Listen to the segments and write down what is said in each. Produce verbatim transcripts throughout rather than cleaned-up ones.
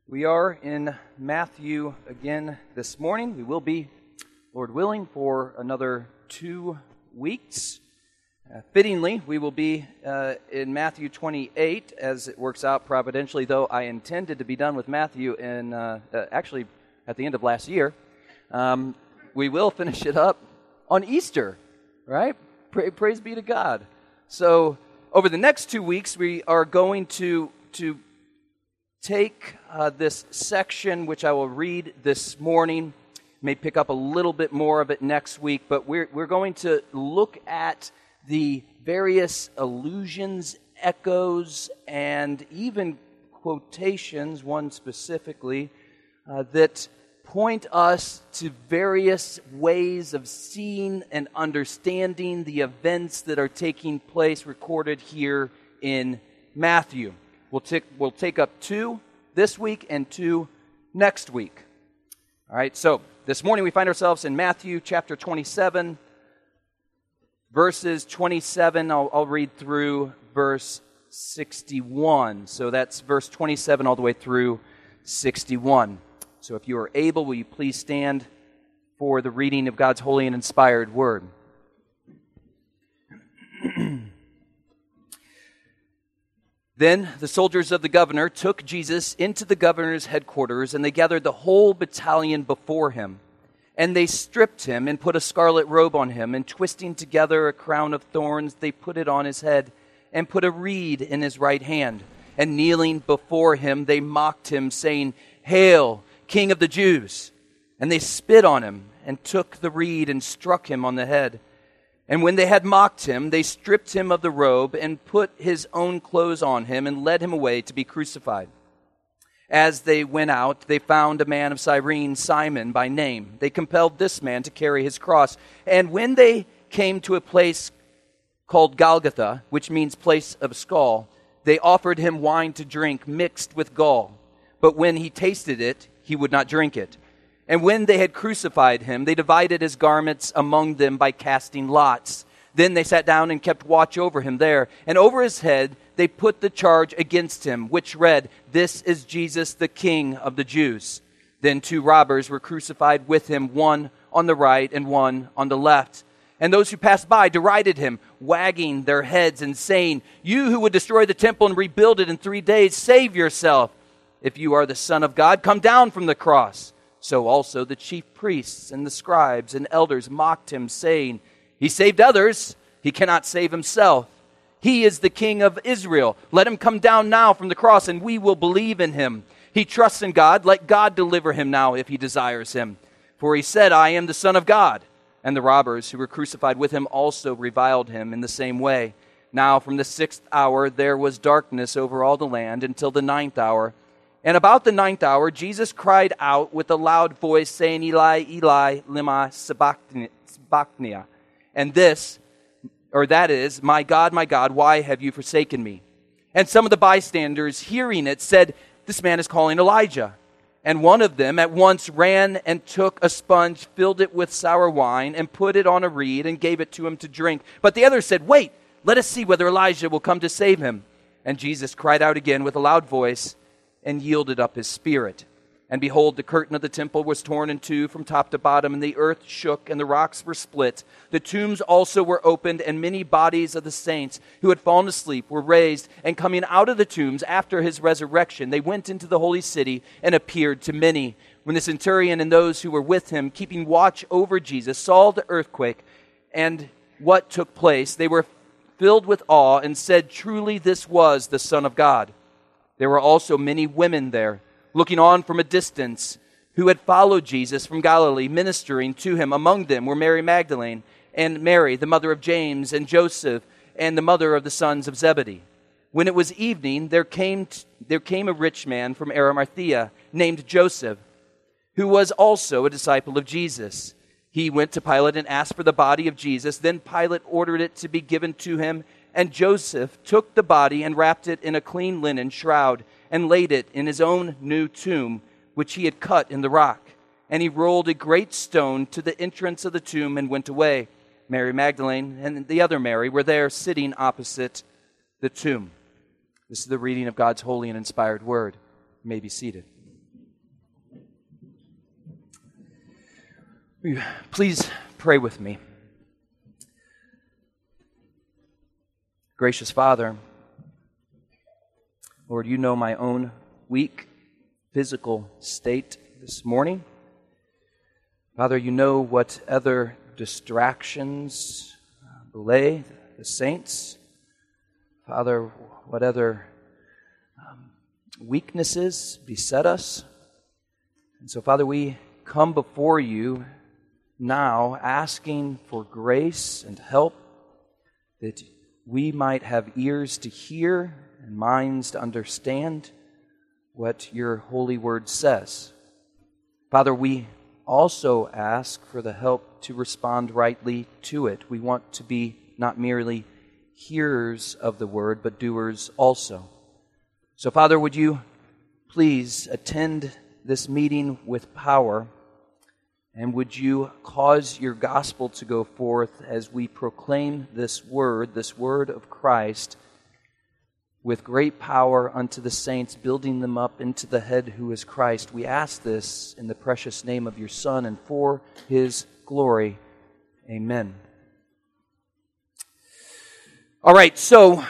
We are in Matthew again this morning. We will be, Lord willing, for another two weeks. Uh, fittingly, we will be uh, in Matthew twenty-eight, as it works out providentially, though I intended to be done with Matthew in uh, uh, actually at the end of last year. Um, we will finish it up on Easter, right? Pra- praise be to God. So over the next two weeks, we are going to to take uh, this section, which I will read this morning. May pick up a little bit more of it next week, but we're we're going to look at the various allusions, echoes, and even quotations, one specifically, uh, that point us to various ways of seeing and understanding the events that are taking place recorded here in Matthew. We'll take, we'll take up two this week and two next week. All right, so this morning we find ourselves in Matthew chapter twenty-seven, verses twenty-seven. I'll, I'll read through verse sixty-one. So that's verse twenty-seven all the way through sixty-one. So if you are able, will you please stand for the reading of God's holy and inspired word. Then the soldiers of the governor took Jesus into the governor's headquarters, and they gathered the whole battalion before him. And they stripped him and put a scarlet robe on him, and twisting together a crown of thorns, they put it on his head, and put a reed in his right hand. And kneeling before him, they mocked him, saying, "Hail, King of the Jews!" And they spit on him, and took the reed, and struck him on the head. And when they had mocked him, they stripped him of the robe, and put his own clothes on him, and led him away to be crucified. As they went out, they found a man of Cyrene, Simon by name. They compelled this man to carry his cross. And when they came to a place called Golgotha, which means place of skull, they offered him wine to drink mixed with gall. But when he tasted it, he would not drink it. And when they had crucified him, they divided his garments among them by casting lots. Then they sat down and kept watch over him there. And over his head they put the charge against him, which read, "This is Jesus, the King of the Jews." Then two robbers were crucified with him, one on the right and one on the left. And those who passed by derided him, wagging their heads and saying, "You who would destroy the temple and rebuild it in three days, save yourself. If you are the Son of God, come down from the cross." So also the chief priests and the scribes and elders mocked him, saying, "He saved others, he cannot save himself. He is the King of Israel. Let him come down now from the cross, and we will believe in him. He trusts in God. Let God deliver him now if he desires him. For he said, 'I am the Son of God.'" And the robbers who were crucified with him also reviled him in the same way. Now from the sixth hour there was darkness over all the land until the ninth hour. And about the ninth hour, Jesus cried out with a loud voice, saying, "Eli, Eli, lema sabachthani." And this, or that is, "My God, my God, why have you forsaken me?" And some of the bystanders, hearing it, said, "This man is calling Elijah." And one of them at once ran and took a sponge, filled it with sour wine, and put it on a reed, and gave it to him to drink. But the others said, "Wait, let us see whether Elijah will come to save him." And Jesus cried out again with a loud voice, and yielded up his spirit. And behold, the curtain of the temple was torn in two from top to bottom, and the earth shook, and the rocks were split. The tombs also were opened, and many bodies of the saints who had fallen asleep were raised. And coming out of the tombs after his resurrection, they went into the holy city and appeared to many. When the centurion and those who were with him, keeping watch over Jesus, saw the earthquake and what took place, they were filled with awe and said, "Truly this was the Son of God." There were also many women there, looking on from a distance, who had followed Jesus from Galilee, ministering to him. Among them were Mary Magdalene, and Mary, the mother of James, and Joseph, and the mother of the sons of Zebedee. When it was evening, there came, t- there came a rich man from Arimathea, named Joseph, who was also a disciple of Jesus. He went to Pilate and asked for the body of Jesus. Then Pilate ordered it to be given to him. And Joseph took the body and wrapped it in a clean linen shroud and laid it in his own new tomb, which he had cut in the rock. And he rolled a great stone to the entrance of the tomb and went away. Mary Magdalene and the other Mary were there sitting opposite the tomb. This is the reading of God's holy and inspired word. You may be seated. Please pray with me. Gracious Father, Lord, you know my own weak physical state this morning. Father, you know what other distractions belay the saints. Father, what other um, weaknesses beset us. And so, Father, we come before you now asking for grace and help, that we might have ears to hear and minds to understand what your holy word says. Father, we also ask for the help to respond rightly to it. We want to be not merely hearers of the word, but doers also. So, Father, would you please attend this meeting with power, and would you cause your gospel to go forth as we proclaim this word, this word of Christ, with great power unto the saints, building them up into the head who is Christ. We ask this in the precious name of your Son and for his glory. Amen. All right, so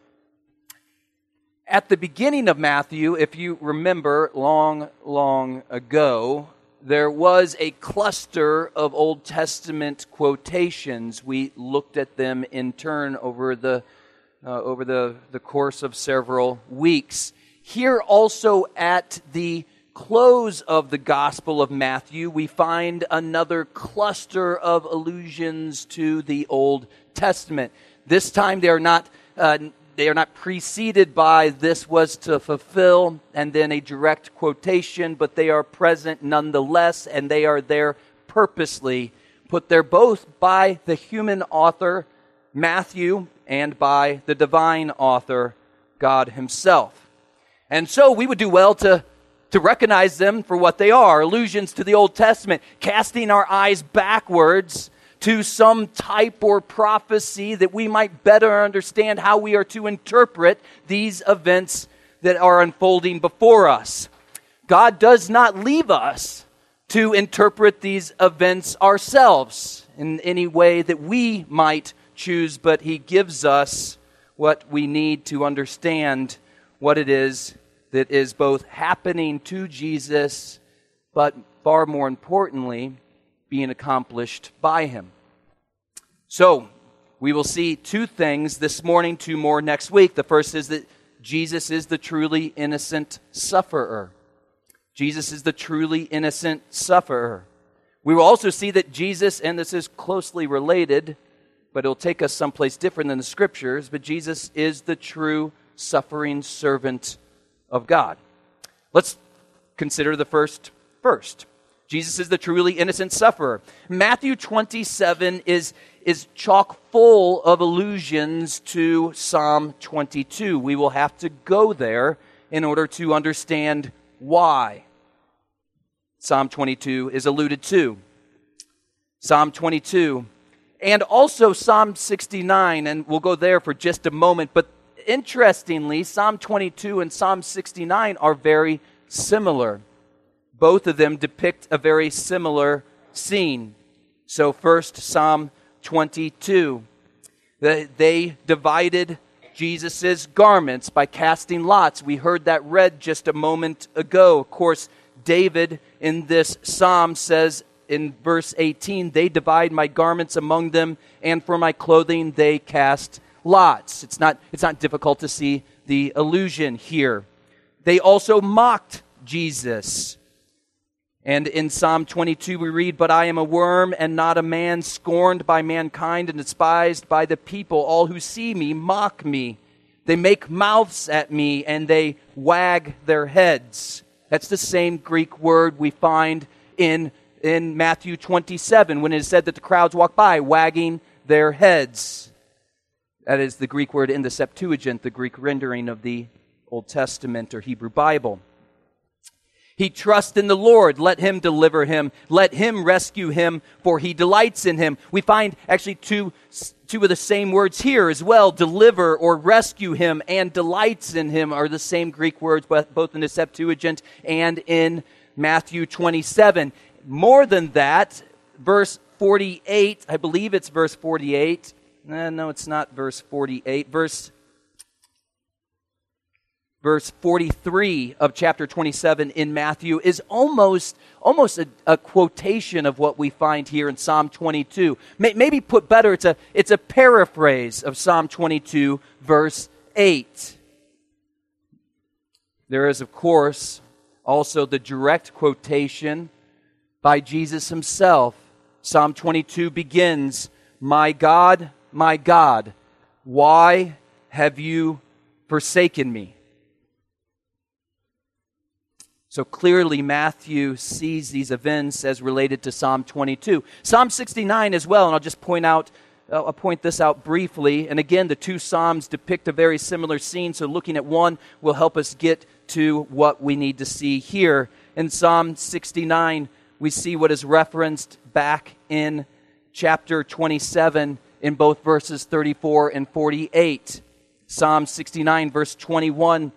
at the beginning of Matthew, if you remember long, long ago, there was a cluster of Old Testament quotations. We looked at them in turn over the uh, over the, the course of several weeks. Here also at the close of the Gospel of Matthew, we find another cluster of allusions to the Old Testament. This time they are not uh, they are not preceded by "this was to fulfill" and then a direct quotation, but they are present nonetheless, and they are there purposely put there both by the human author, Matthew, and by the divine author, God himself. And so we would do well to, to recognize them for what they are, allusions to the Old Testament, casting our eyes backwards to some type or prophecy that we might better understand how we are to interpret these events that are unfolding before us. God does not leave us to interpret these events ourselves in any way that we might choose, but he gives us what we need to understand what it is that is both happening to Jesus, but far more importantly, being accomplished by him. So, we will see two things this morning, two more next week. The first is that Jesus is the truly innocent sufferer. Jesus is the truly innocent sufferer. We will also see that Jesus, and this is closely related, but it'll take us someplace different than the Scriptures, but Jesus is the true suffering servant of God. Let's consider the first first. Jesus is the truly innocent sufferer. Matthew twenty-seven is, is chock full of allusions to Psalm twenty-two. We will have to go there in order to understand why Psalm twenty-two is alluded to. Psalm twenty-two, and also Psalm sixty-nine, and we'll go there for just a moment. But interestingly, Psalm twenty-two and Psalm sixty-nine are very similar. Both of them depict a very similar scene. So first, Psalm twenty-two. They divided Jesus' garments by casting lots. We heard that read just a moment ago. Of course, David in this psalm says in verse eighteen, "They divide my garments among them, and for my clothing they cast lots." It's not, it's not difficult to see the allusion here. They also mocked Jesus. And in Psalm twenty-two we read, "But I am a worm and not a man, scorned by mankind and despised by the people. All who see me mock me. They make mouths at me and they wag their heads." That's the same Greek word we find in, in Matthew twenty-seven when it is said that the crowds walk by wagging their heads. That is the Greek word in the Septuagint, the Greek rendering of the Old Testament or Hebrew Bible. He trusts in the Lord. Let him deliver him. Let him rescue him, for he delights in him. We find actually two, two of the same words here as well. Deliver or rescue him and delights in him are the same Greek words, both in the Septuagint and in Matthew twenty-seven. More than that, verse forty-eight. I believe it's verse forty-eight. No, no, it's not verse forty-eight. Verse, verse forty-three of chapter twenty-seven in Matthew is almost, almost a, a quotation of what we find here in Psalm twenty-two. Maybe put better, it's a, it's a paraphrase of Psalm twenty-two, verse eight. There is, of course, also the direct quotation by Jesus himself. Psalm twenty-two begins, "My God, my God, why have you forsaken me?" So clearly Matthew sees these events as related to Psalm twenty-two. Psalm sixty-nine as well, and I'll just point out, I'll point this out briefly. And again, the two Psalms depict a very similar scene, so looking at one will help us get to what we need to see here. In Psalm sixty-nine, we see what is referenced back in chapter twenty-seven in both verses thirty-four and forty-eight. Psalm sixty-nine, verse twenty-one,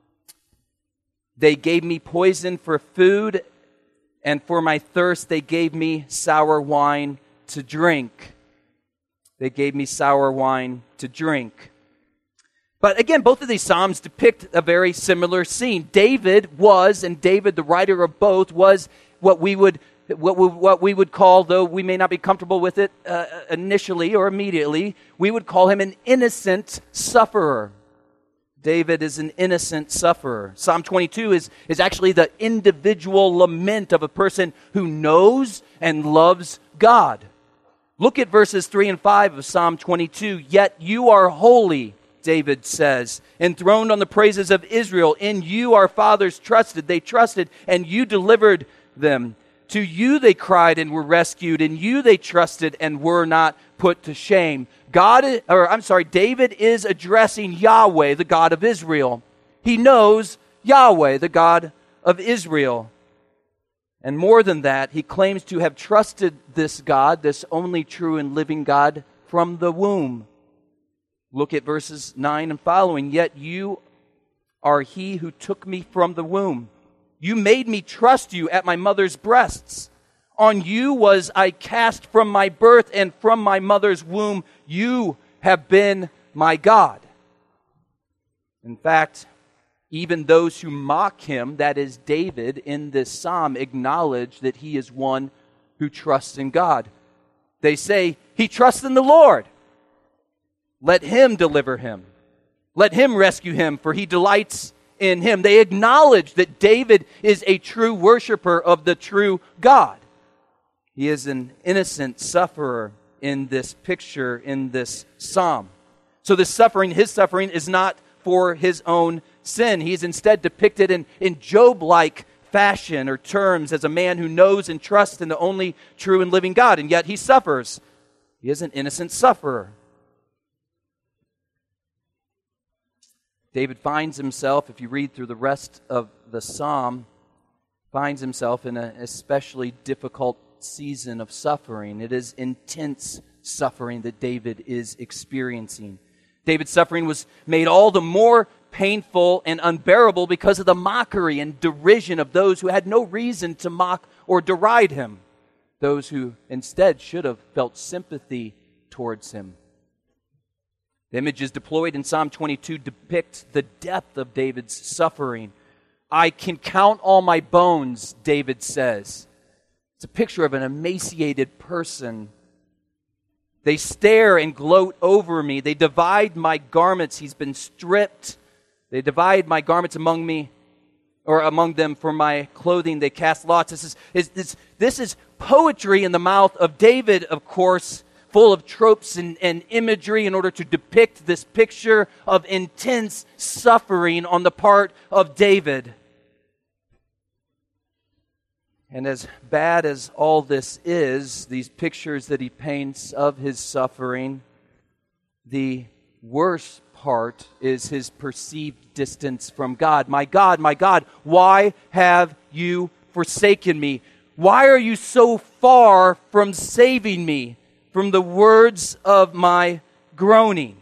"They gave me poison for food, and for my thirst they gave me sour wine to drink." They gave me sour wine to drink. But again, both of these Psalms depict a very similar scene. David was, and David, the writer of both, was what we would what we, what we would call, though we may not be comfortable with it uh, initially or immediately, we would call him an innocent sufferer. David is an innocent sufferer. Psalm twenty-two is, is actually the individual lament of a person who knows and loves God. Look at verses three and five of Psalm twenty-two. "Yet you are holy," David says, "enthroned on the praises of Israel. In you our fathers trusted. They trusted, and you delivered them. To you they cried and were rescued. In you they trusted and were not put to shame." God, or I'm sorry, David is addressing Yahweh, the God of Israel. He knows Yahweh, the God of Israel. And more than that, he claims to have trusted this God, this only true and living God, from the womb. Look at verses nine and following. "Yet you are he who took me from the womb. You made me trust you at my mother's breasts. On you was I cast from my birth, and from my mother's womb you have been my God." In fact, even those who mock him, that is David, in this psalm, acknowledge that he is one who trusts in God. They say, "He trusts in the Lord. Let him deliver him. Let him rescue him, for he delights in him." They acknowledge that David is a true worshiper of the true God. He is an innocent sufferer in this picture, in this psalm. So this suffering, his suffering, is not for his own sin. He is instead depicted in, in Job-like fashion or terms as a man who knows and trusts in the only true and living God, and yet he suffers. He is an innocent sufferer. David finds himself, if you read through the rest of the psalm, finds himself in an especially difficult season of suffering. It is intense suffering that David is experiencing. David's suffering was made all the more painful and unbearable because of the mockery and derision of those who had no reason to mock or deride him, those who instead should have felt sympathy towards him. The images deployed in Psalm twenty-two depict the depth of David's suffering. "I can count all my bones," David says. It's a picture of an emaciated person. "They stare and gloat over me. They divide my garments." He's been stripped. "They divide my garments among me, or among them for my clothing. They cast lots." This is, is, this, this is poetry in the mouth of David, of course, full of tropes and, and imagery in order to depict this picture of intense suffering on the part of David. And as bad as all this is, these pictures that he paints of his suffering, the worst part is his perceived distance from God. "My God, my God, why have you forsaken me? Why are you so far from saving me from the words of my groaning?"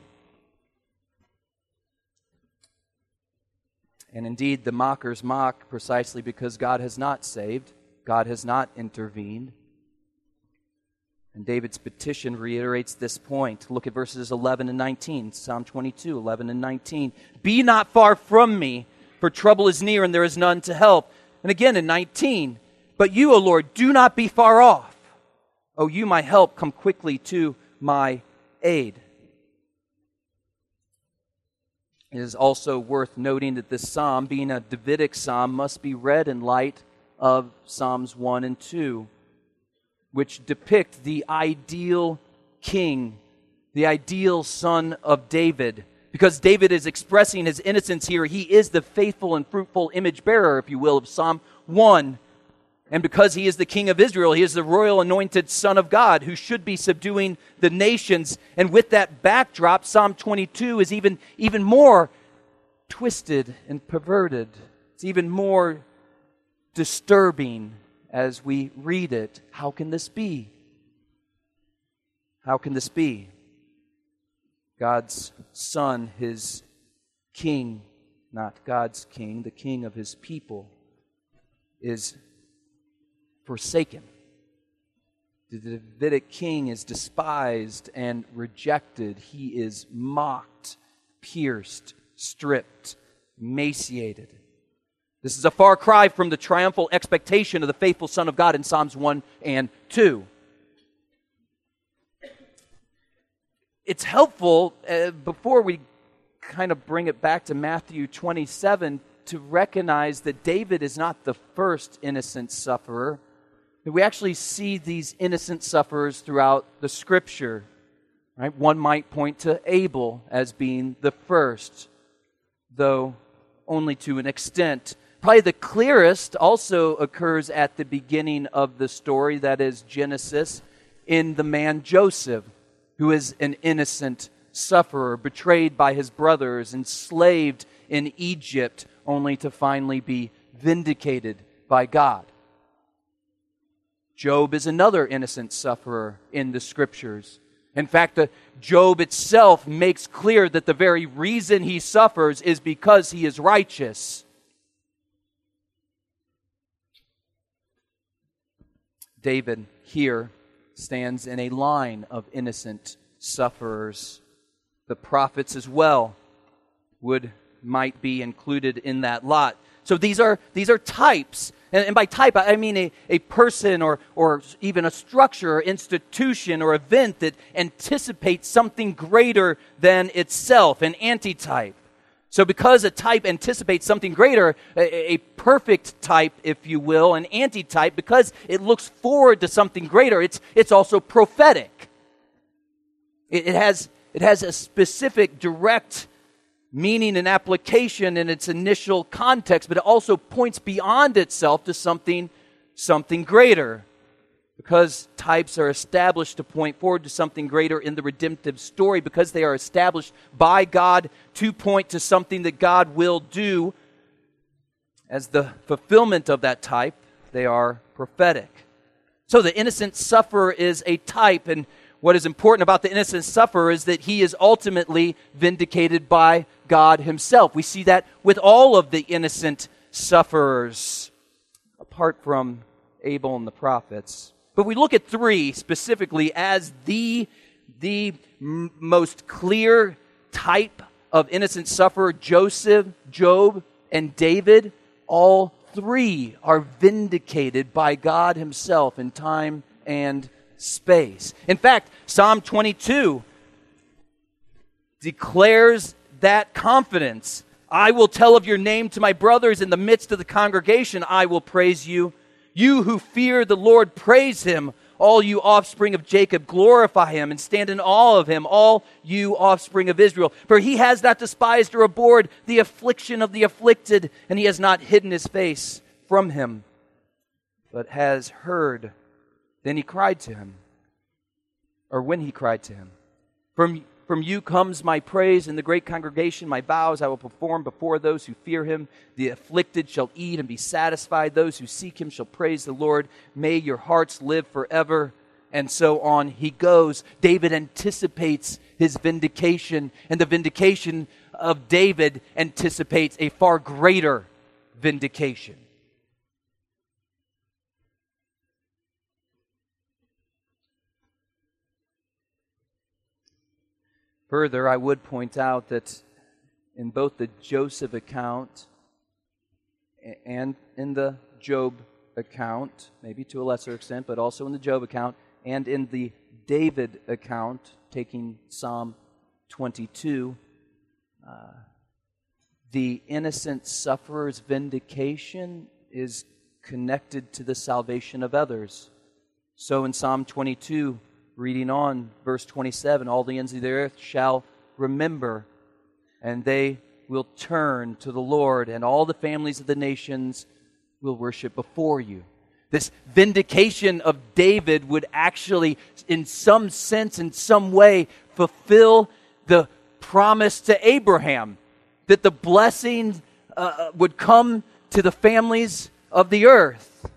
And indeed, the mockers mock precisely because God has not saved. God has not intervened. And David's petition reiterates this point. Look at verses eleven and nineteen. Psalm twenty-two, eleven and nineteen. Be not far from me, for trouble is near and there is none to help. And again in nineteen. But you, O Lord, do not be far off. O you, my help, come quickly to my aid. It is also worth noting that this psalm, being a Davidic psalm, must be read in light of Psalms one and two, which depict the ideal king, the ideal son of David. Because David is expressing his innocence here, he is the faithful and fruitful image bearer, if you will, of Psalm one. And because he is the king of Israel, he is the royal anointed son of God who should be subduing the nations. And with that backdrop, Psalm twenty-two is even, even more twisted and perverted. It's even more disturbing as we read it. How can this be? How can this be? God's son, his king, not God's king, the king of his people, is forsaken. The Davidic king is despised and rejected. He is mocked, pierced, stripped, emaciated. This is a far cry from the triumphal expectation of the faithful Son of God in Psalms one and two. It's helpful, uh, before we kind of bring it back to Matthew twenty-seven, to recognize that David is not the first innocent sufferer. We actually see these innocent sufferers throughout the Scripture. Right? One might point to Abel as being the first, though only to an extent. Probably the clearest also occurs at the beginning of the story, that is Genesis, in the man Joseph, who is an innocent sufferer, betrayed by his brothers, enslaved in Egypt, only to finally be vindicated by God. Job is another innocent sufferer in the Scriptures. In fact, the Job itself makes clear that the very reason he suffers is because he is righteous. David here stands in a line of innocent sufferers. The prophets as well would might be included in that lot. So these are these are types. And, and by type, I mean a, a person or, or even a structure or institution or event that anticipates something greater than itself, an antitype. So because a type anticipates something greater, a, a perfect type, if you will, an antitype, because it looks forward to something greater, it's it's also prophetic. It, it has it has a specific, direct meaning and application in its initial context, but it also points beyond itself to something, something greater. Because types are established to point forward to something greater in the redemptive story, because they are established by God to point to something that God will do as the fulfillment of that type, they are prophetic. So the innocent sufferer is a type, and what is important about the innocent sufferer is that he is ultimately vindicated by God himself. We see that with all of the innocent sufferers, apart from Abel and the prophets. But we look at three specifically as the, the m- most clear type of innocent sufferer: Joseph, Job, and David. All three are vindicated by God himself in time and space. In fact, Psalm twenty-two declares that confidence. I will tell of your name to my brothers. In the midst of the congregation, I will praise you. You who fear the Lord, praise him. All you offspring of Jacob, glorify him and stand in awe of him, all you offspring of Israel. For he has not despised or abhorred the affliction of the afflicted, and he has not hidden his face from him, but has heard. Then he cried to him, or when he cried to him, From From you comes my praise in the great congregation. My vows I will perform before those who fear him. The afflicted shall eat and be satisfied. Those who seek him shall praise the Lord. May your hearts live forever. And so on he goes. David anticipates his vindication, and the vindication of David anticipates a far greater vindication. Further, I would point out that in both the Joseph account and in the Job account, maybe to a lesser extent, but also in the Job account and in the David account, taking Psalm twenty-two, uh, the innocent sufferer's vindication is connected to the salvation of others. So in Psalm twenty-two, reading on, verse twenty-seven, all the ends of the earth shall remember, and they will turn to the Lord, and all the families of the nations will worship before you. This vindication of David would actually, in some sense, in some way, fulfill the promise to Abraham, that the blessing uh, would come to the families of the earth.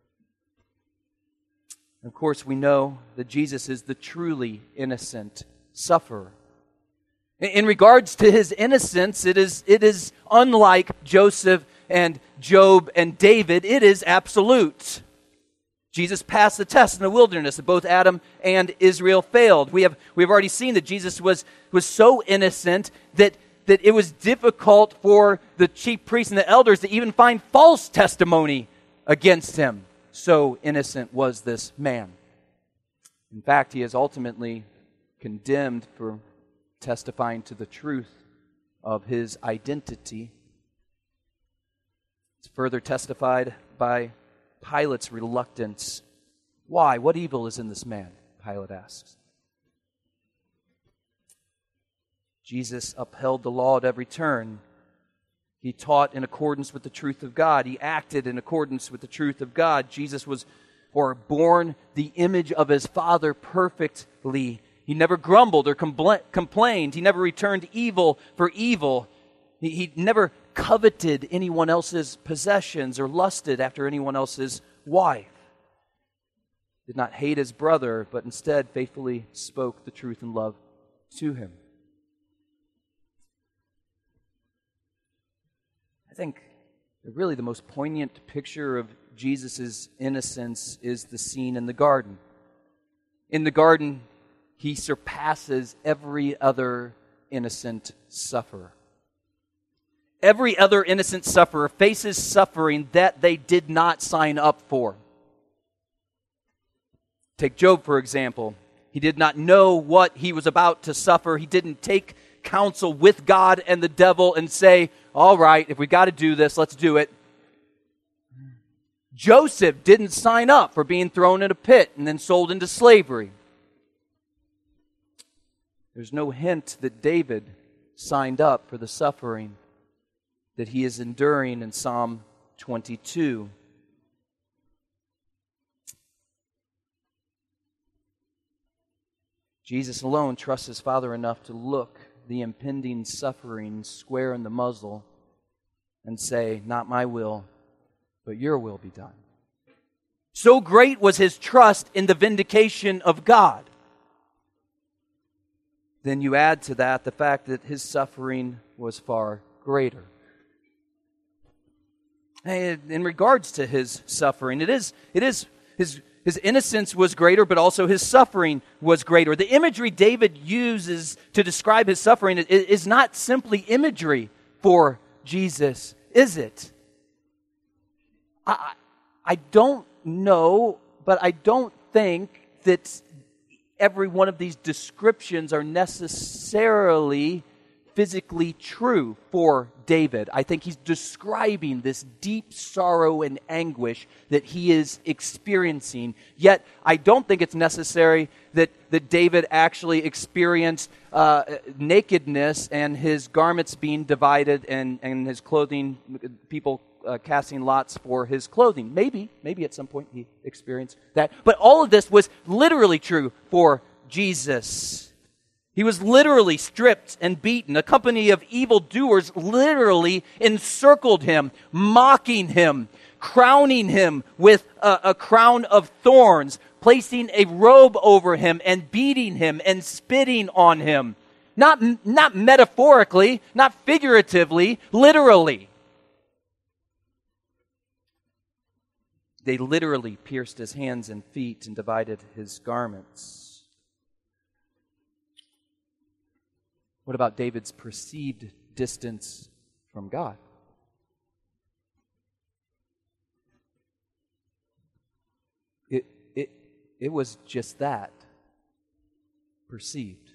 Of course, we know that Jesus is the truly innocent sufferer. In regards to his innocence, it is, it is unlike Joseph and Job and David. It is absolute. Jesus passed the test in the wilderness that both Adam and Israel failed. We have we have already seen that Jesus was, was so innocent that, that it was difficult for the chief priests and the elders to even find false testimony against him. So innocent was this man. In fact, he is ultimately condemned for testifying to the truth of his identity. It's further testified by Pilate's reluctance. Why? What evil is in this man? Pilate asks. Jesus upheld the law at every turn. He taught in accordance with the truth of God. He acted in accordance with the truth of God. Jesus was or born the image of his Father perfectly. He never grumbled or compl- complained. He never returned evil for evil. He, he never coveted anyone else's possessions or lusted after anyone else's wife. Did not hate his brother, but instead faithfully spoke the truth in love to him. I think really the most poignant picture of Jesus' innocence is the scene in the garden. In the garden, he surpasses every other innocent sufferer. Every other innocent sufferer faces suffering that they did not sign up for. Take Job, for example. He did not know what he was about to suffer. He didn't take counsel with God and the devil and say, all right, if we got to do this, let's do it. Joseph didn't sign up for being thrown in a pit and then sold into slavery. There's no hint that David signed up for the suffering that he is enduring in Psalm twenty-two. Jesus alone trusts his Father enough to look the impending suffering square in the muzzle and say, not my will, but your will be done. So great was his trust in the vindication of God. Then you add to that the fact that his suffering was far greater. In regards to his suffering, it is, it is his, his innocence was greater, but also his suffering was greater. The imagery David uses to describe his suffering is not simply imagery for Jesus, is it? I, I don't know, but I don't think that every one of these descriptions are necessarily physically true for David. I think he's describing this deep sorrow and anguish that he is experiencing. Yet, I don't think it's necessary that, that David actually experienced uh, nakedness and his garments being divided and, and his clothing, people uh, casting lots for his clothing. Maybe, maybe at some point he experienced that. But all of this was literally true for Jesus. He was literally stripped and beaten. A company of evildoers literally encircled him, mocking him, crowning him with a, a crown of thorns, placing a robe over him and beating him and spitting on him. Not, not metaphorically, not figuratively, literally. They literally pierced his hands and feet and divided his garments. What about David's perceived distance from God? It, it, it was just that, perceived.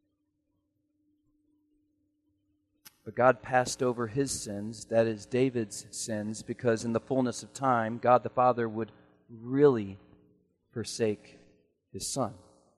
But God passed over his sins, that is David's sins, because in the fullness of time, God the Father would really forsake his Son.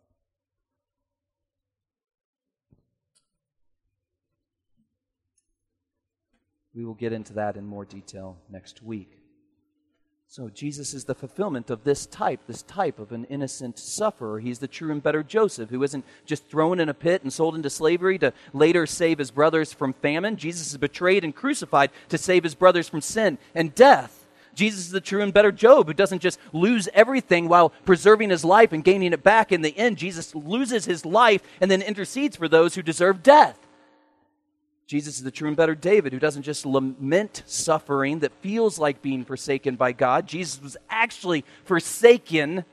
We will get into that in more detail next week. So Jesus is the fulfillment of this type, this type of an innocent sufferer. He's the true and better Joseph, who isn't just thrown in a pit and sold into slavery to later save his brothers from famine. Jesus is betrayed and crucified to save his brothers from sin and death. Jesus is the true and better Job, who doesn't just lose everything while preserving his life and gaining it back in the end. Jesus loses his life and then intercedes for those who deserve death. Jesus is the true and better David, who doesn't just lament suffering that feels like being forsaken by God. Jesus was actually forsaken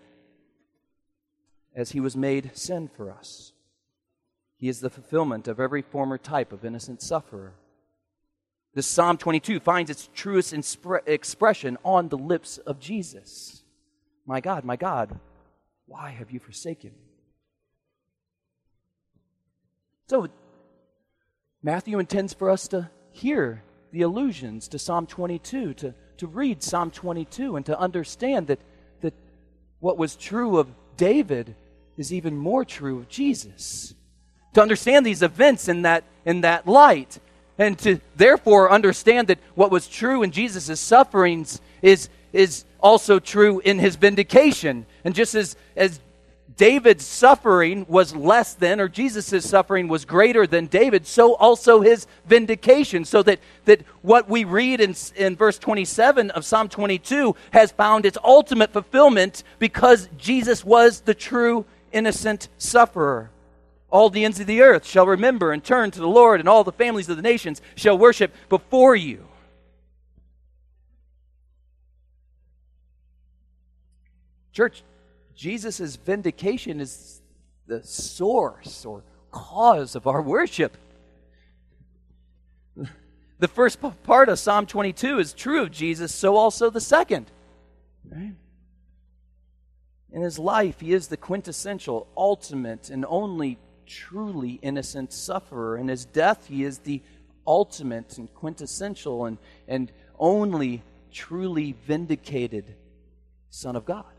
as he was made sin for us. He is the fulfillment of every former type of innocent sufferer. This Psalm twenty-two finds its truest inspre- expression on the lips of Jesus. My God, my God, why have you forsaken me? So, Matthew intends for us to hear the allusions to Psalm twenty-two, to, to read Psalm twenty-two, and to understand that, that what was true of David is even more true of Jesus. To understand these events in that, in that light, and to therefore understand that what was true in Jesus' sufferings is, is also true in his vindication. And just as, as David's suffering was less than, or Jesus' suffering was greater than David, so also his vindication. So that, that what we read in, in verse twenty-seven of Psalm twenty-two has found its ultimate fulfillment because Jesus was the true innocent sufferer. All the ends of the earth shall remember and turn to the Lord, and all the families of the nations shall worship before you. Church, Jesus' vindication is the source or cause of our worship. The first part of Psalm twenty-two is true of Jesus, so also the second. Right? In his life, he is the quintessential, ultimate, and only truly innocent sufferer. In his death, he is the ultimate and quintessential and, and only truly vindicated Son of God.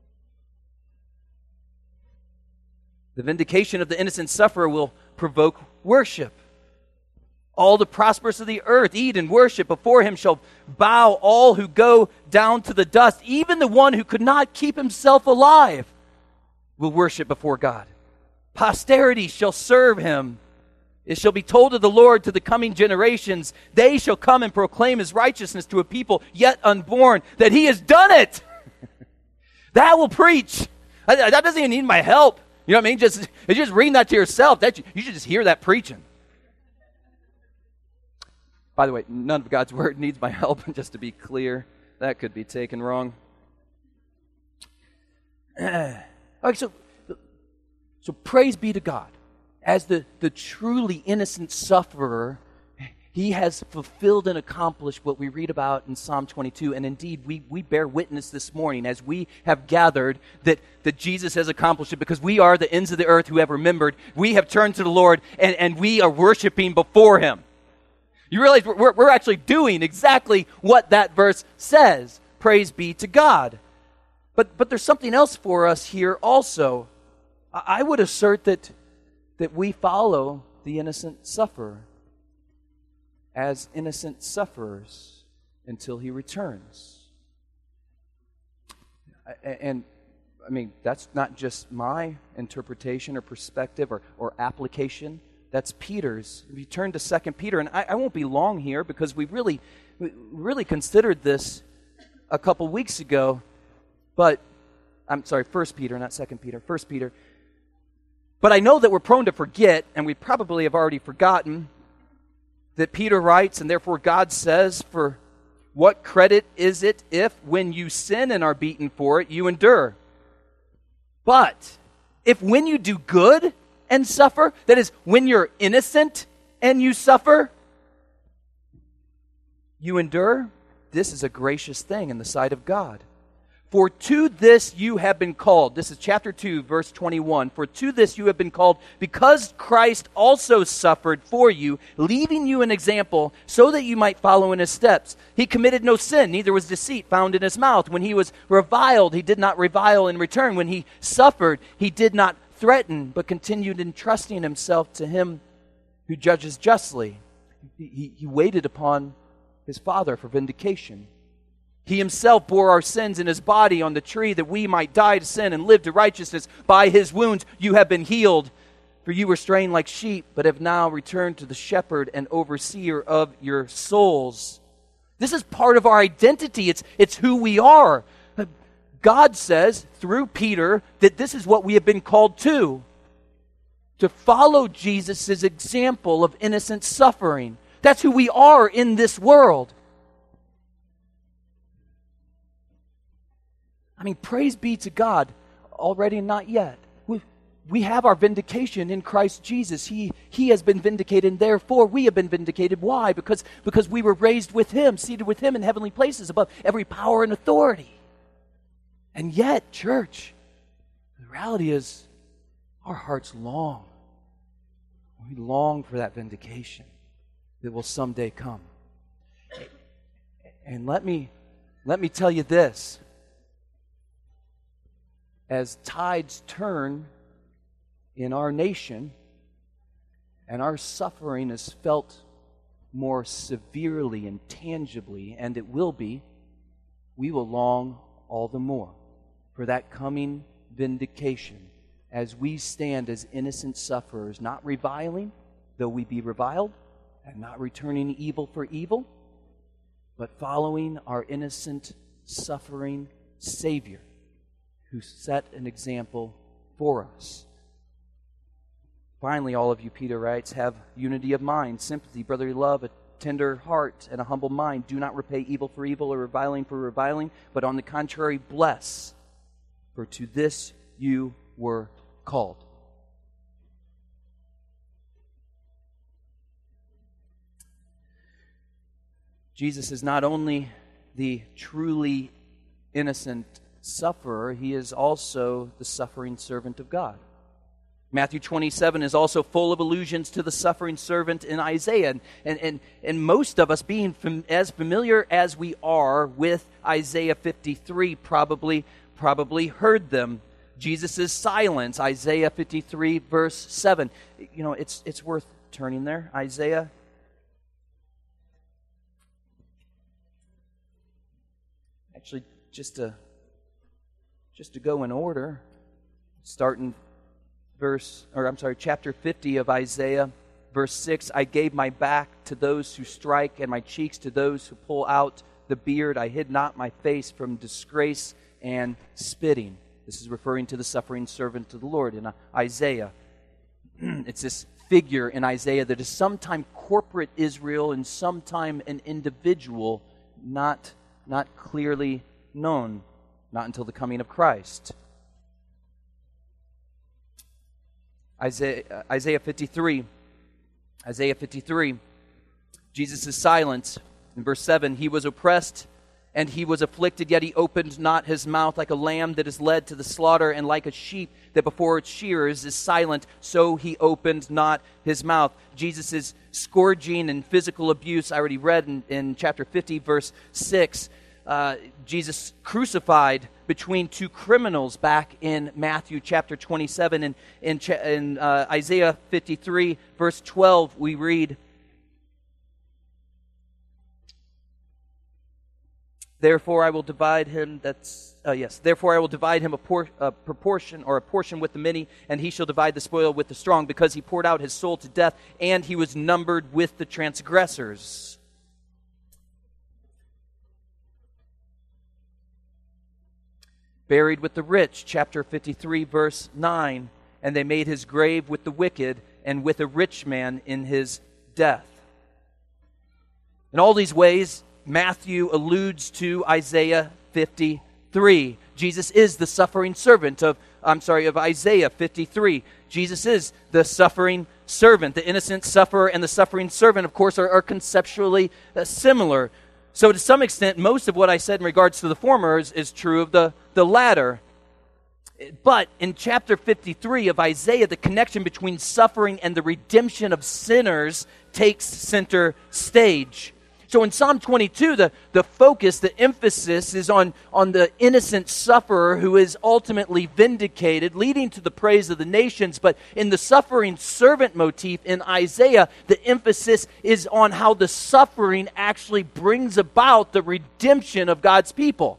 The vindication of the innocent sufferer will provoke worship. All the prosperous of the earth eat and worship. Before him shall bow all who go down to the dust. Even the one who could not keep himself alive will worship before God. Posterity shall serve him. It shall be told of the Lord to the coming generations. They shall come and proclaim his righteousness to a people yet unborn, that he has done it. That will preach. That doesn't even need my help. You know what I mean? Just, just reading that to yourself, that you should just hear that preaching. By the way, none of God's word needs my help, just to be clear. That could be taken wrong. Okay, so, so praise be to God. As the, the truly innocent sufferer, he has fulfilled and accomplished what we read about in Psalm twenty-two. And indeed, we, we bear witness this morning as we have gathered that, that Jesus has accomplished it because we are the ends of the earth who have remembered. We have turned to the Lord and, and we are worshiping before him. You realize we're, we're actually doing exactly what that verse says. Praise be to God. But, but there's something else for us here also. I would assert that, that we follow the innocent sufferer as innocent sufferers until he returns. And, I mean, that's not just my interpretation or perspective or, or application. That's Peter's. If you turn to Second Peter, and I, I won't be long here because we really, we really considered this a couple weeks ago, but, I'm sorry, First Peter, not Second Peter, First Peter. But I know that we're prone to forget, and we probably have already forgotten, that Peter writes, and therefore God says, for what credit is it if, when you sin and are beaten for it, you endure? But if when you do good and suffer? That is, when you're innocent and you suffer, you endure? This is a gracious thing in the sight of God. For to this you have been called. This is chapter two, verse twenty-one. For to this you have been called, because Christ also suffered for you, leaving you an example, so that you might follow in his steps. He committed no sin, neither was deceit found in his mouth. When he was reviled, he did not revile in return. When he suffered, he did not threaten, but continued entrusting himself to him who judges justly. He, he, he waited upon his Father for vindication. He himself bore our sins in his body on the tree, that we might die to sin and live to righteousness. By his wounds you have been healed. For you were straying like sheep, but have now returned to the shepherd and overseer of your souls. This is part of our identity. It's, it's who we are. God says, through Peter, that this is what we have been called to. To follow Jesus' example of innocent suffering. That's who we are in this world. I mean, praise be to God, already not yet. We, we have our vindication in Christ Jesus. He, he has been vindicated, and therefore we have been vindicated. Why? Because, because we were raised with him, seated with him in heavenly places above every power and authority. And yet, church, the reality is our hearts long. We long for that vindication that will someday come. And let me, let me tell you this. As tides turn in our nation and our suffering is felt more severely and tangibly, and it will be, we will long all the more for that coming vindication as we stand as innocent sufferers, not reviling, though we be reviled, and not returning evil for evil, but following our innocent, suffering Savior, who set an example for us. Finally, all of you, Peter writes, have unity of mind, sympathy, brotherly love, a tender heart, and a humble mind. Do not repay evil for evil or reviling for reviling, but on the contrary, bless, for to this you were called. Jesus is not only the truly innocent sufferer, he is also the suffering servant of God. Matthew twenty-seven is also full of allusions to the suffering servant in Isaiah. And, and, and, and most of us, being fam- as familiar as we are with Isaiah fifty-three, probably, probably heard them. Jesus' silence, Isaiah fifty-three, verse seven. You know, it's, it's worth turning there. Isaiah Actually, just to just to go in order, starting verse, or I'm sorry, chapter fifty of Isaiah, verse six. I gave my back to those who strike, and my cheeks to those who pull out the beard. I hid not my face from disgrace and spitting. This is referring to the suffering servant of the Lord in Isaiah. It's this figure in Isaiah that is sometime corporate Israel and sometime an individual, not not clearly known, not until the coming of Christ. Isaiah, Isaiah fifty-three, Isaiah fifty-three, Jesus is silent. In verse seven, he was oppressed and he was afflicted, yet he opened not his mouth. Like a lamb that is led to the slaughter, and like a sheep that before its shearers is silent, so he opened not his mouth. Jesus' scourging and physical abuse, I already read in, in chapter fifty, verse six. Uh, Jesus crucified between two criminals back in Matthew chapter twenty-seven. And in, in, in uh, Isaiah fifty-three, verse twelve, we read, Therefore I will divide him, that's, uh, yes, therefore I will divide him a, por- a proportion, or a portion with the many, and he shall divide the spoil with the strong, because he poured out his soul to death, and he was numbered with the transgressors. Buried with the rich, chapter fifty-three, verse nine, and they made his grave with the wicked, and with a rich man in his death. In all these ways, Matthew alludes to Isaiah fifty-three. Jesus is the suffering servant of, I'm sorry, of Isaiah fifty-three. Jesus is the suffering servant. The innocent sufferer and the suffering servant, of course, are, are conceptually uh, similar. So to some extent, most of what I said in regards to the former is, is true of the, the latter. But in chapter fifty-three of Isaiah, the connection between suffering and the redemption of sinners takes center stage. So in Psalm twenty-two, the, the focus, the emphasis is on, on the innocent sufferer who is ultimately vindicated, leading to the praise of the nations. But in the suffering servant motif in Isaiah, the emphasis is on how the suffering actually brings about the redemption of God's people.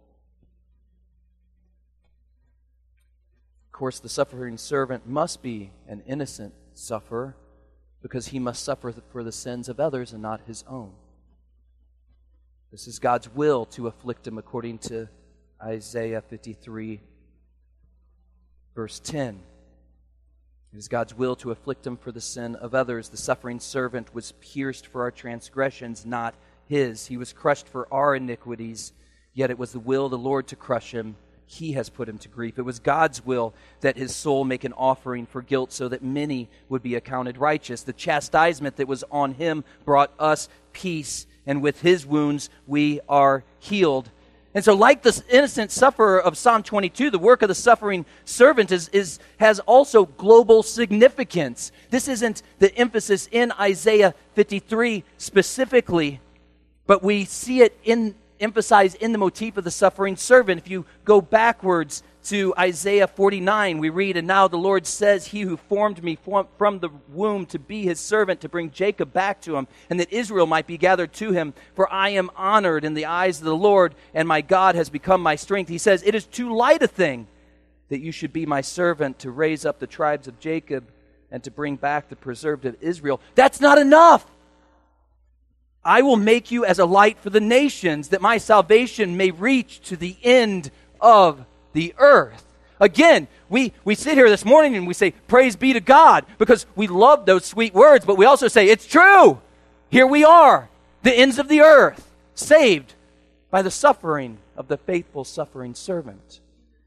Of course, the suffering servant must be an innocent sufferer because he must suffer for the sins of others and not his own. This is God's will to afflict him according to Isaiah fifty-three, verse ten. It is God's will to afflict him for the sin of others. The suffering servant was pierced for our transgressions, not his. He was crushed for our iniquities, yet it was the will of the Lord to crush him. He has put him to grief. It was God's will that his soul make an offering for guilt so that many would be accounted righteous. The chastisement that was on him brought us peace, and with his wounds we are healed. And so like the innocent sufferer of Psalm twenty-two, the work of the suffering servant is, is has also global significance. This isn't the emphasis in Isaiah fifty-three specifically, but we see it in emphasized in the motif of the suffering servant. If you go backwards to Isaiah forty-nine, we read, "And now the Lord says, He who formed me from the womb to be His servant, to bring Jacob back to Him, and that Israel might be gathered to Him. For I am honored in the eyes of the Lord, and my God has become my strength." He says, "It is too light a thing that you should be my servant to raise up the tribes of Jacob and to bring back the preserved of Israel." That's not enough. "I will make you as a light for the nations, that my salvation may reach to the end of the earth." Again, we, we sit here this morning and we say, praise be to God, because we love those sweet words, but we also say, it's true. Here we are, the ends of the earth, saved by the suffering of the faithful suffering servant.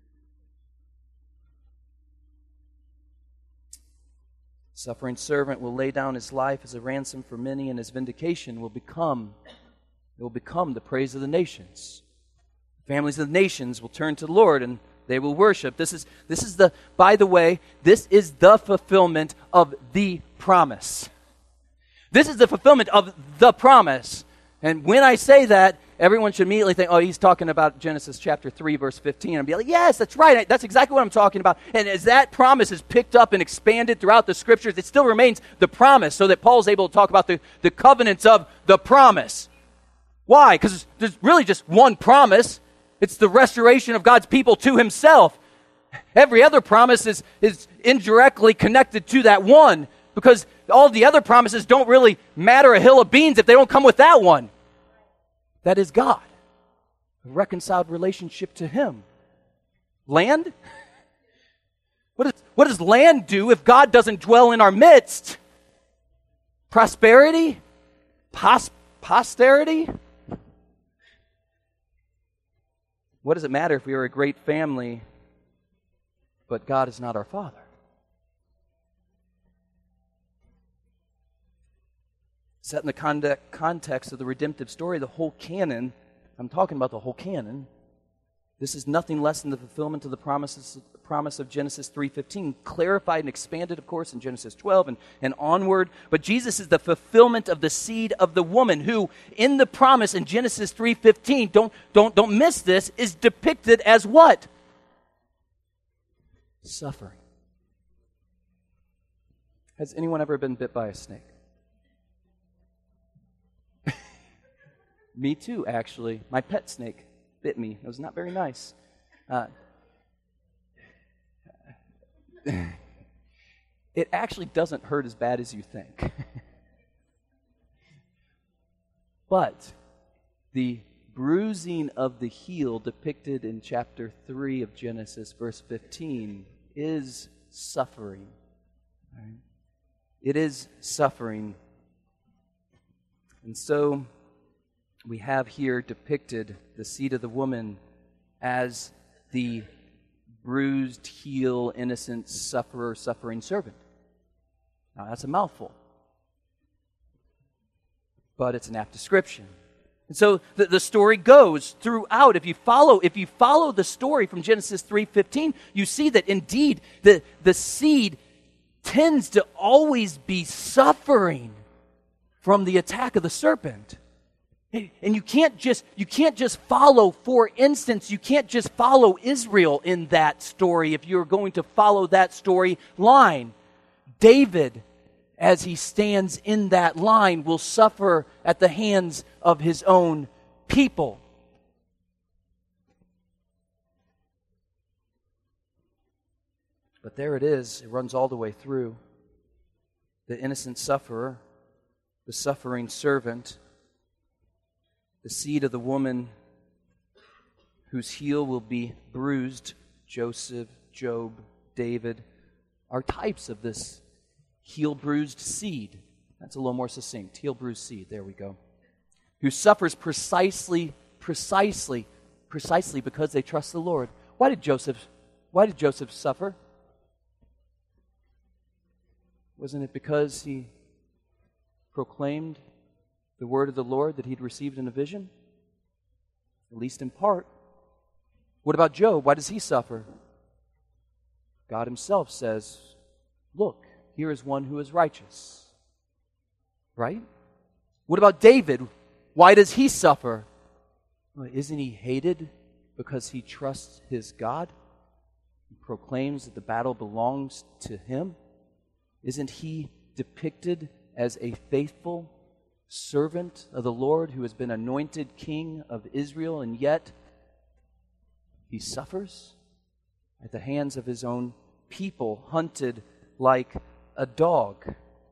Suffering servant will lay down his life as a ransom for many, and his vindication will become, it will become the praise of the nations. Families of the nations will turn to the Lord and they will worship. This is, this is the, by the way, this is the fulfillment of the promise. This is the fulfillment of the promise. And when I say that, everyone should immediately think, oh, he's talking about Genesis chapter three, verse fifteen. And be like, yes, that's right. That's exactly what I'm talking about. And as that promise is picked up and expanded throughout the scriptures, it still remains the promise, so that Paul's able to talk about the, the covenants of the promise. Why? Because there's really just one promise. It's the restoration of God's people to Himself. Every other promise is, is indirectly connected to that one, because all the other promises don't really matter a hill of beans if they don't come with that one. That is God. A reconciled relationship to Him. Land? What, is, what does land do if God doesn't dwell in our midst? Prosperity? Pos, posterity? What does it matter if we are a great family, but God is not our Father? Set in the context context of the redemptive story, the whole canon, I'm talking about the whole canon, this is nothing less than the fulfillment of the promises, promise of Genesis three fifteen, clarified and expanded, of course, in Genesis twelve and, and onward. But Jesus is the fulfillment of the seed of the woman, who, in the promise in Genesis three fifteen, don't, don't, don't miss this, is depicted as what? Suffering. Has anyone ever been bit by a snake? Me too, actually. My pet snake bit me. It was not very nice. Uh, it actually doesn't hurt as bad as you think. But the bruising of the heel depicted in chapter three of Genesis, verse fifteen, is suffering. Right? It is suffering. And so we have here depicted the seed of the woman as the bruised heel, innocent sufferer, suffering servant. Now that's a mouthful, but it's an apt description. And so the, the story goes throughout. If you follow, if you follow the story from Genesis three fifteen, you see that indeed the, the seed tends to always be suffering from the attack of the serpent. And you can't just you can't just follow, for instance, you can't just follow Israel in that story if you're going to follow that story line. David, as he stands in that line, will suffer at the hands of his own people. But there it is. It runs all the way through. The innocent sufferer, the suffering servant, the seed of the woman whose heel will be bruised, Joseph, Job, David, are types of this heel-bruised seed. That's a little more succinct. Heel-bruised seed. There we go. Who suffers precisely, precisely, precisely because they trust the Lord. Why did Joseph, why did Joseph suffer? Wasn't it because he proclaimed the word of the Lord that he'd received in a vision? At least in part. What about Job? Why does he suffer? God himself says, look, here is one who is righteous. Right? What about David? Why does he suffer? Well, isn't he hated because he trusts his God? He proclaims that the battle belongs to him. Isn't he depicted as a faithful servant of the Lord who has been anointed king of Israel, and yet he suffers at the hands of his own people, hunted like a dog?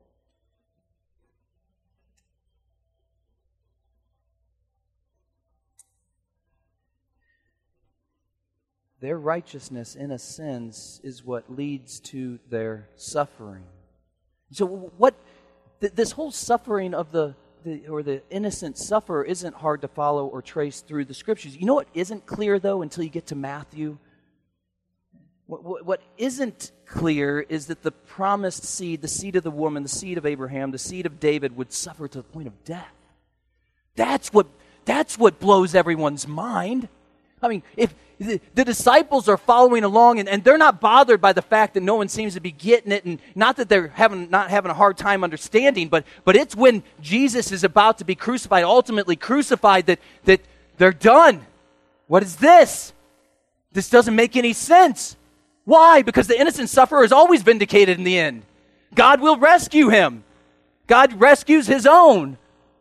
Their righteousness, in a sense, is what leads to their suffering. So what th- this whole suffering of the, the or the innocent sufferer isn't hard to follow or trace through the Scriptures. You know what isn't clear, though, until you get to Matthew? What, what, what isn't clear is that the promised seed, the seed of the woman, the seed of Abraham, the seed of David, would suffer to the point of death. That's what, that's what blows everyone's mind. I mean, if the, the disciples are following along and, and they're not bothered by the fact that no one seems to be getting it, and not that they're having not having a hard time understanding, but but it's when Jesus is about to be crucified, ultimately crucified, that that they're done. What is this? This doesn't make any sense. Why? Because the innocent sufferer is always vindicated in the end. God will rescue him. God rescues his own.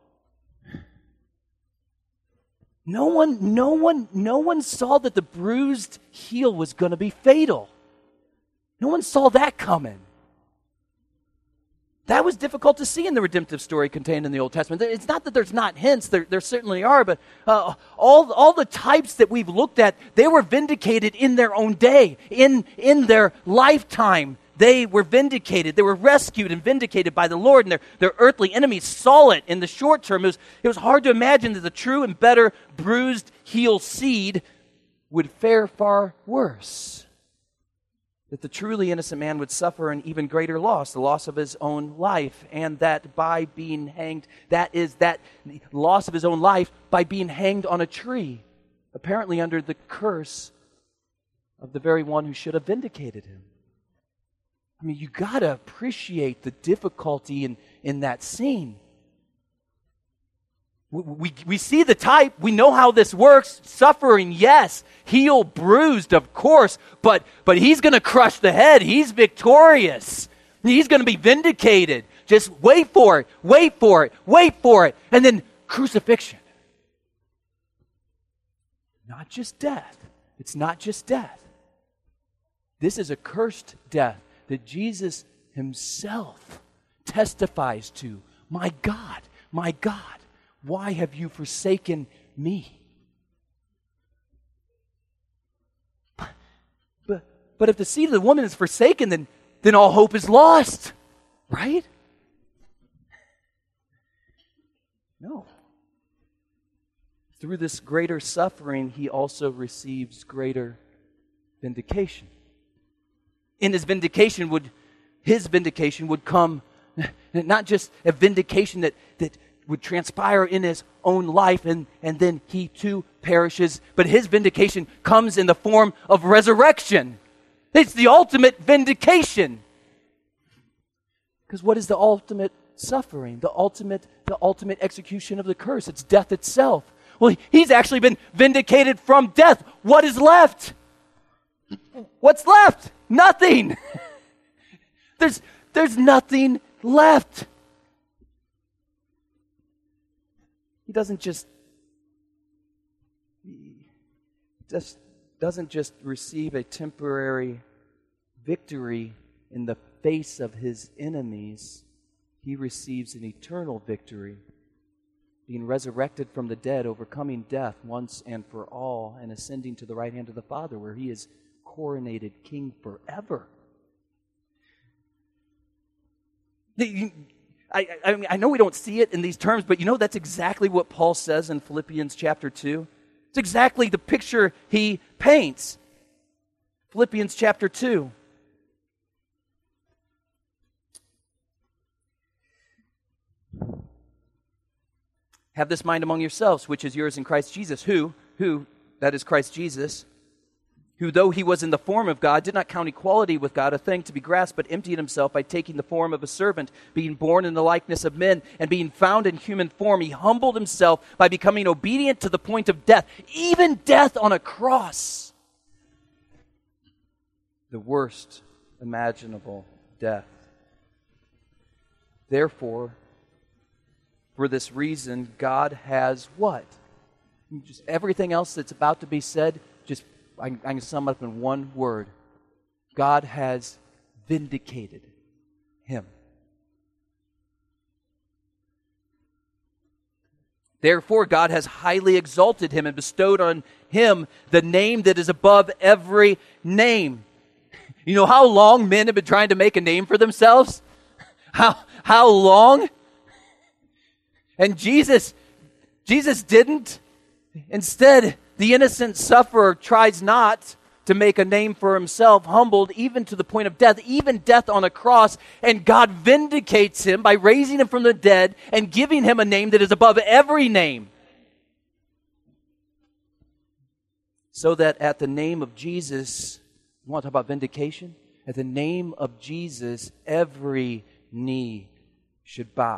No one, no one, no one saw that the bruised heel was going to be fatal. No one saw that coming. That was difficult to see in the redemptive story contained in the Old Testament. It's not that there's not hints, there, there certainly are, but uh, all, all the types that we've looked at, they were vindicated in their own day, in, in their lifetime. They were vindicated. They were rescued and vindicated by the Lord, and their, their earthly enemies saw it in the short term. It was, it was hard to imagine that the true and better bruised heel seed would fare far worse. That the truly innocent man would suffer an even greater loss, the loss of his own life, and that by being hanged, that is that loss of his own life by being hanged on a tree, apparently under the curse of the very one who should have vindicated him. I mean, you got to appreciate the difficulty in, in that scene. We, we, we see the type. We know how this works. Suffering, yes. Heel bruised, of course. But, but he's going to crush the head. He's victorious. He's going to be vindicated. Just wait for it. Wait for it. Wait for it. And then crucifixion. Not just death. It's not just death. This is a cursed death that Jesus himself testifies to. My God, my God, why have you forsaken me? But, but, but if the seed of the woman is forsaken, then, then all hope is lost, right? No. Through this greater suffering, he also receives greater vindication. In his vindication would, his vindication would come, not just a vindication that, that would transpire in his own life and, and then he too perishes, but his vindication comes in the form of resurrection. It's the ultimate vindication. Because what is the ultimate suffering? The ultimate, the ultimate execution of the curse. It's death itself. Well, he's actually been vindicated from death. What is left? What's left? Nothing. there's, there's nothing left. He doesn't just, he just doesn't just receive a temporary victory in the face of his enemies. He receives an eternal victory, being resurrected from the dead, overcoming death once and for all, and ascending to the right hand of the Father, where he is coronated king forever. I, I, mean, I know we don't see it in these terms, but you know that's exactly what Paul says in Philippians chapter two. It's exactly the picture he paints. Philippians chapter two. Have this mind among yourselves, which is yours in Christ Jesus, who, who, that is Christ Jesus, who though he was in the form of God, did not count equality with God a thing to be grasped, but emptied himself by taking the form of a servant, being born in the likeness of men, and being found in human form, he humbled himself by becoming obedient to the point of death, even death on a cross. The worst imaginable death. Therefore, for this reason, God has what? Just everything else that's about to be said, just I, I can sum up in one word. God has vindicated him. Therefore, God has highly exalted him and bestowed on him the name that is above every name. You know how long men have been trying to make a name for themselves? How, how long? And Jesus, Jesus didn't. Instead, the innocent sufferer tries not to make a name for himself, humbled even to the point of death, even death on a cross, and God vindicates him by raising him from the dead and giving him a name that is above every name. So that at the name of Jesus, you want to talk about vindication? At the name of Jesus, every knee should bow.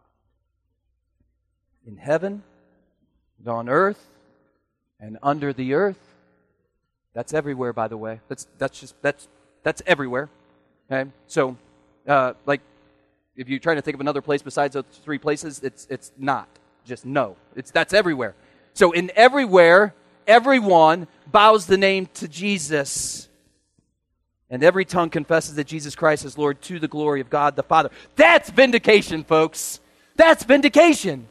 In heaven, and on earth, and under the earth. That's everywhere, by the way. That's that's just that's that's everywhere. Okay, so uh, like if you're trying to think of another place besides those three places, it's it's not. Just no. It's that's everywhere. So in everywhere, everyone bows the name to Jesus, and every tongue confesses that Jesus Christ is Lord to the glory of God the Father. That's vindication, folks. That's vindication.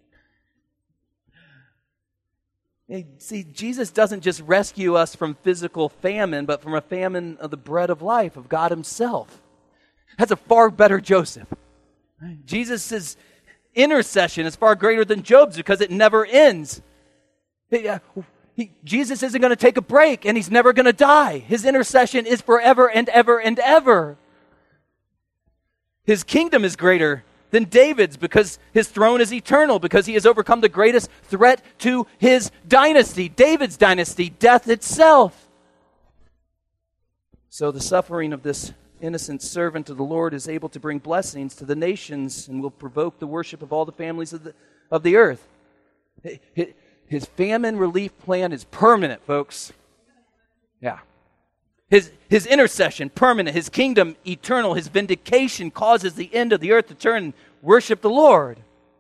See, Jesus doesn't just rescue us from physical famine, but from a famine of the bread of life, of God himself. That's a far better Joseph. Jesus' intercession is far greater than Job's because it never ends. He, uh, he, Jesus isn't going to take a break, and he's never going to die. His intercession is forever and ever and ever. His kingdom is greater than David's because his throne is eternal, because he has overcome the greatest threat to his dynasty, David's dynasty, death itself. So the suffering of this innocent servant of the Lord is able to bring blessings to the nations and will provoke the worship of all the families of the, of the earth. His famine relief plan is permanent, folks. Yeah. His, his intercession, permanent. His kingdom, eternal. His vindication causes the end of the earth to turn and worship the Lord.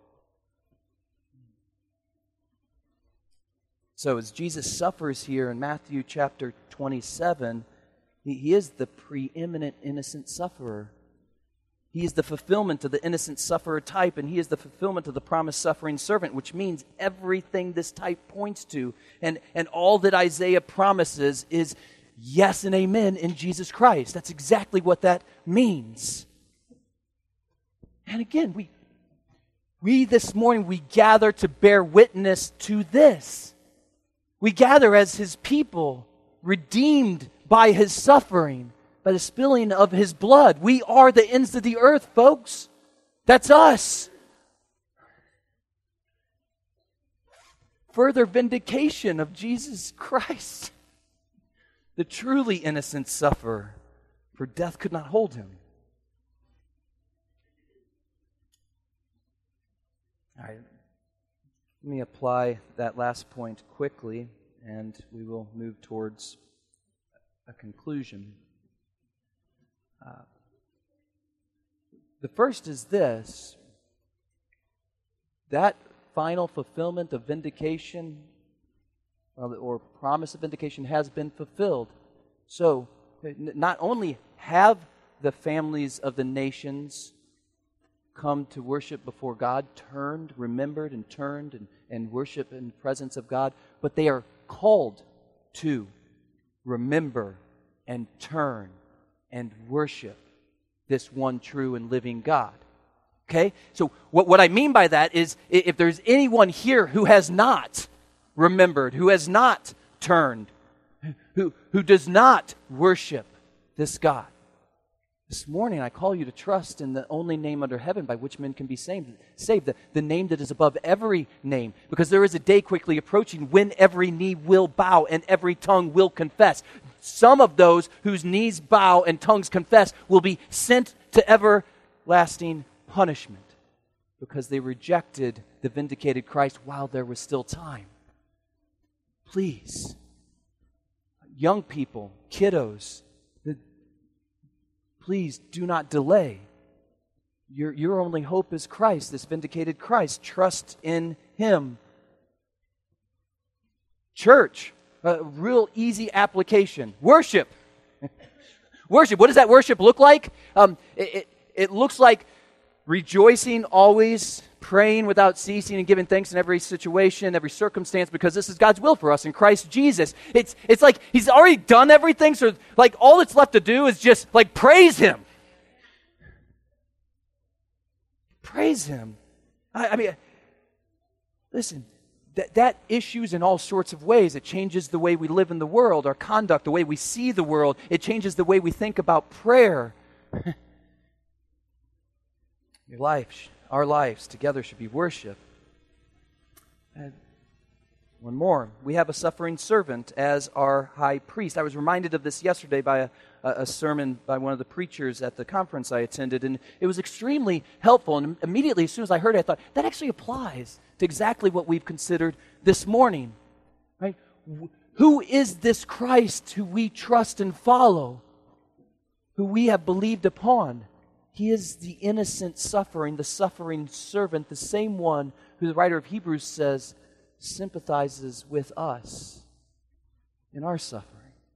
So as Jesus suffers here in Matthew chapter twenty-seven, he, he is the preeminent innocent sufferer. He is the fulfillment of the innocent sufferer type, and he is the fulfillment of the promised suffering servant, which means everything this type points to and, and all that Isaiah promises is yes and amen in Jesus Christ. That's exactly what that means. And again, we, we this morning, we gather to bear witness to this. We gather as his people. redeemed by His suffering, by the spilling of His blood. We are the ends of the earth, folks. That's us. Further vindication of Jesus Christ, the truly innocent sufferer, for death could not hold Him. All right, let me apply that last point quickly, and we will move towards a conclusion. Uh, the first is this: that final fulfillment of vindication, or promise of vindication, has been fulfilled. So, not only have the families of the nations come to worship before God, turned, remembered, and turned, and, and worship in the presence of God, but they are called to remember and turn and worship this one true and living God. Okay? So what, what I mean by that is, if there's anyone here who has not remembered, who has not turned, who, who does not worship this God, this morning I call you to trust in the only name under heaven by which men can be saved, saved the, the name that is above every name. Because there is a day quickly approaching when every knee will bow and every tongue will confess. Some of those whose knees bow and tongues confess will be sent to everlasting punishment because they rejected the vindicated Christ while there was still time. Please, young people, kiddos, the, please do not delay. Your, your only hope is Christ, this vindicated Christ. Trust in Him. Church, a real easy application. Worship. Worship. What does that worship look like? Um, it, it, it looks like rejoicing always, praying without ceasing, and giving thanks in every situation, every circumstance, because this is God's will for us in Christ Jesus. It's it's like He's already done everything, so like all that's left to do is just like praise Him. Praise Him. I, I mean, listen, that, that issues in all sorts of ways. It changes the way we live in the world, our conduct, the way we see the world. It changes the way we think about prayer. Your life, our lives together should be worship. And one more. We have a suffering servant as our high priest. I was reminded of this yesterday by a, a sermon by one of the preachers at the conference I attended, and it was extremely helpful. And immediately, as soon as I heard it, I thought, that actually applies to exactly what we've considered this morning. Right? Who is this Christ who we trust and follow, who we have believed upon? He is the innocent suffering, the suffering servant, the same one who the writer of Hebrews says sympathizes with us in our suffering.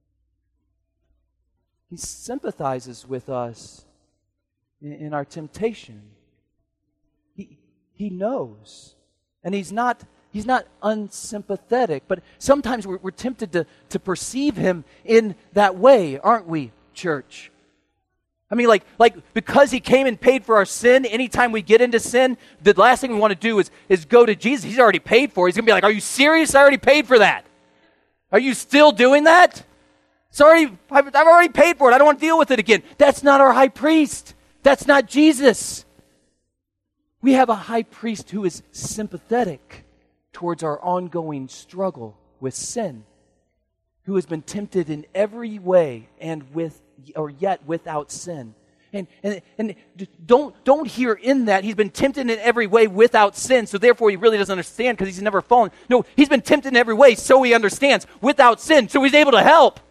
He sympathizes with us in, in our temptation. He, he knows. And he's not, he's not unsympathetic, but sometimes we're, we're tempted to, to perceive Him in that way, aren't we, church? I mean, like, like because He came and paid for our sin, anytime we get into sin, the last thing we want to do is, is go to Jesus. He's already paid for it. He's going to be like, are you serious? I already paid for that. Are you still doing that? It's already, I've, I've already paid for it. I don't want to deal with it again. That's not our high priest. That's not Jesus. We have a high priest who is sympathetic towards our ongoing struggle with sin, who has been tempted in every way and with or yet without sin. And, and, and don't, don't hear in that He's been tempted in every way without sin, so therefore He really doesn't understand because He's never fallen. No, He's been tempted in every way, so He understands without sin, so He's able to help.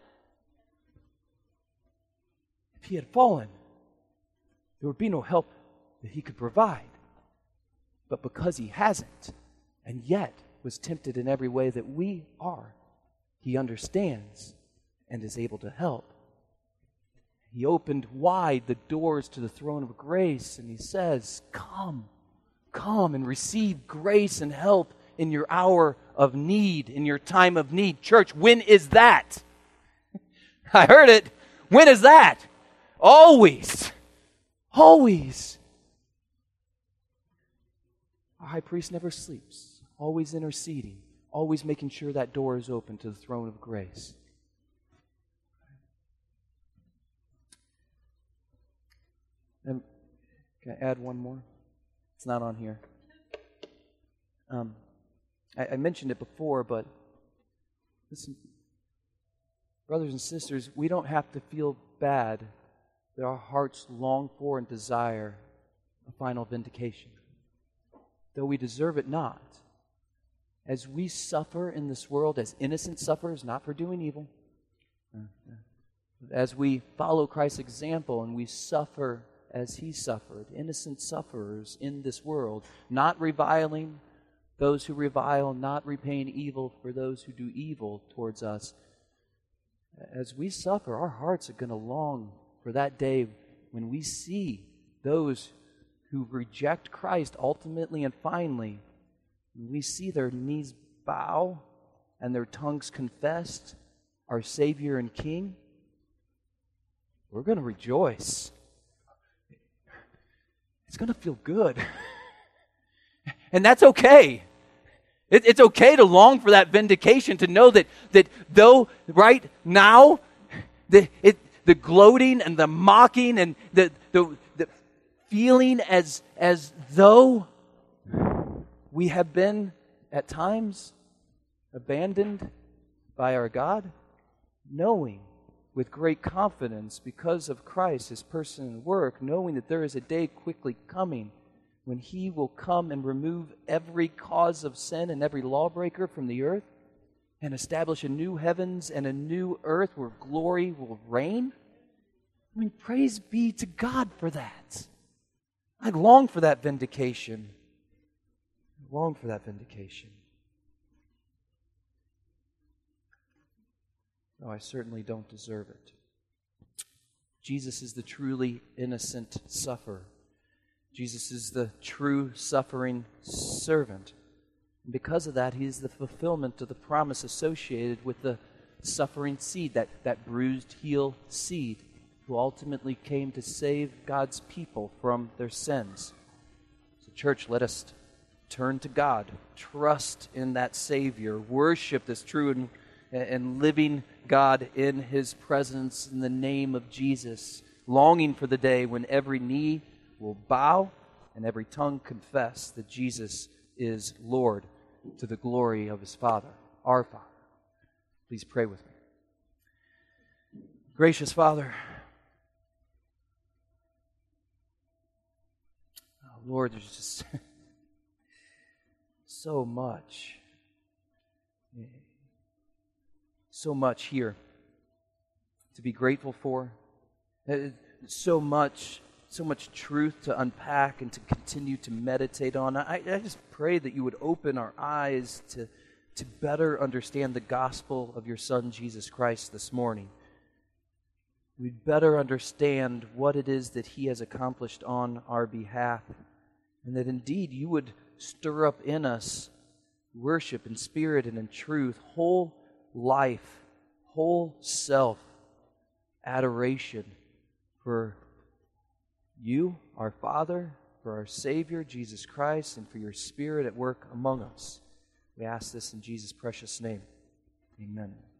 If He had fallen, there would be no help that He could provide. But because He hasn't, and yet was tempted in every way that we are, He understands and is able to help. He opened wide the doors to the throne of grace, and He says, come, come and receive grace and help in your hour of need, in your time of need. Church, when is that? I heard it. When is that? Always. Always. Our high priest never sleeps, always interceding, always making sure that door is open to the throne of grace. Can I add one more? It's not on here. Um, I, I mentioned it before, but listen, brothers and sisters, we don't have to feel bad that our hearts long for and desire a final vindication, though we deserve it not. As we suffer in this world as innocent sufferers, not for doing evil, as we follow Christ's example and we suffer as He suffered, innocent sufferers in this world, not reviling those who revile, not repaying evil for those who do evil towards us. As we suffer, our hearts are going to long for that day when we see those who reject Christ ultimately and finally, when we see their knees bow and their tongues confess our Savior and King. We're going to rejoice. It's going to feel good. And that's okay. It, it's okay to long for that vindication, to know that, that though right now, the, it, the gloating and the mocking and the, the, the feeling as, as though we have been at times abandoned by our God, knowing with great confidence because of Christ, His person and work, knowing that there is a day quickly coming when He will come and remove every cause of sin and every lawbreaker from the earth and establish a new heavens and a new earth where glory will reign. I mean, praise be to God for that. I long for that vindication. I long for that vindication. No, I certainly don't deserve it. Jesus is the truly innocent sufferer. Jesus is the true suffering servant. And because of that, He is the fulfillment of the promise associated with the suffering seed, that, that bruised heel seed, who ultimately came to save God's people from their sins. So, church, let us turn to God, trust in that Savior, worship this true and, and living God in His presence in the name of Jesus, longing for the day when every knee will bow and every tongue confess that Jesus is Lord, to the glory of His Father, our Father. Please pray with me. Gracious Father, oh Lord, there's just so much, so much here to be grateful for, so much So much truth to unpack and to continue to meditate on. I, I just pray that you would open our eyes to, to better understand the gospel of your Son, Jesus Christ, this morning. We'd better understand what it is that He has accomplished on our behalf, and that indeed you would stir up in us worship in spirit and in truth, whole life, whole self, adoration for you, our Father, for our Savior, Jesus Christ, and for your Spirit at work among us. We ask this in Jesus' precious name. Amen.